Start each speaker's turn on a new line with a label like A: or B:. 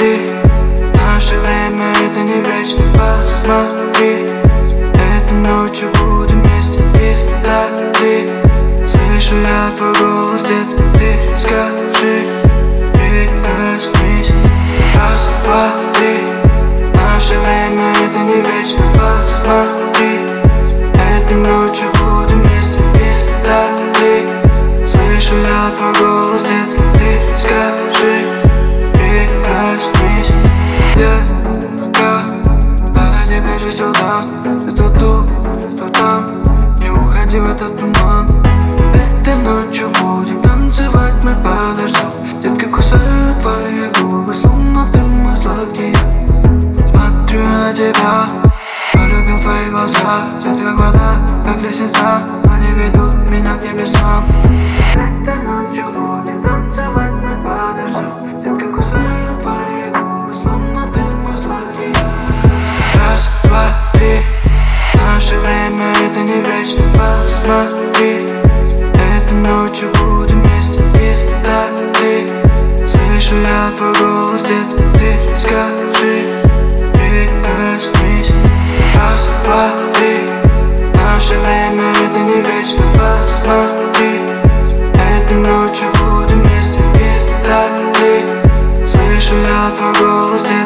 A: три. Наше время это не вечно, посмотри. Этой ночью будем вместе, если ты. Слышу я твой голос, детка, ты скажи, прикоснись. Раз, два, три. Наше время это не вечно, посмотри. Этой ночью будем вместе, если ты. Слышу я твой голос, детка, ты скажи, прикоснись. Детка, подойди ближе сюда. Это тут, то там, не уходи в этот туман. Этой ночью будем танцевать, мы подождем. Детка, кусаю твои губы, словно ты мой сладкий. Смотрю на тебя, полюбил твои глаза. Цвет как вода, как лестница, они ведут меня к небесам. Этой ночью будем танцевать, мы подождем. Детка, кусаю твои губы, словно ты мой сладкий. Раз, два, три. Наше время это не вечно, посмотри. Этой ночью будем вместе, если ты. Слышу я твой голос, детка, ты скажи, прикоснись. Раз, два, три. Наше время это не вечно, посмотри. Этой ночью будем вместе, если ты. Слышу я твой голос, детка.